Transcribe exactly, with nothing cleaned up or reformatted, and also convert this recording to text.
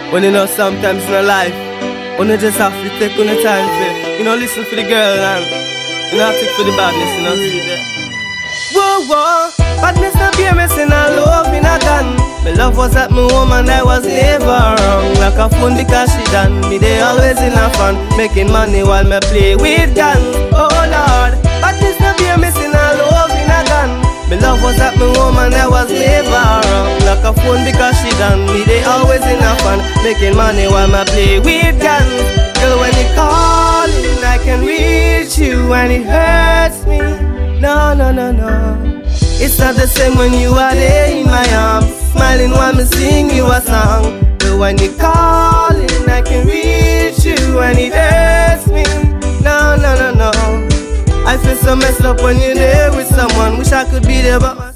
When you know sometimes in a life, when you just have to take on the time for, you know, listen for the girl and you know, take for the badness, you know. Whoa, whoa, badness not be missing a love in a gun. My love was at my home and I was never wrong. Like a phone because she done me, they always in a fun, making money while me play with guns. Oh Lord, badness not be missing a love in a gun. My love was at my home and I was never wrong. Like a phone because she done me, they always in a fun, making money while me play with guns. Girl, when you calling, I can reach you and it hurts me. No, no, no, no. It's not the same when you are there in my arms, smiling while me sing you a song. But when you calling, I can reach you and it hurts me. No, no, no, no. I feel so messed up when you're there with someone. Wish I could be there but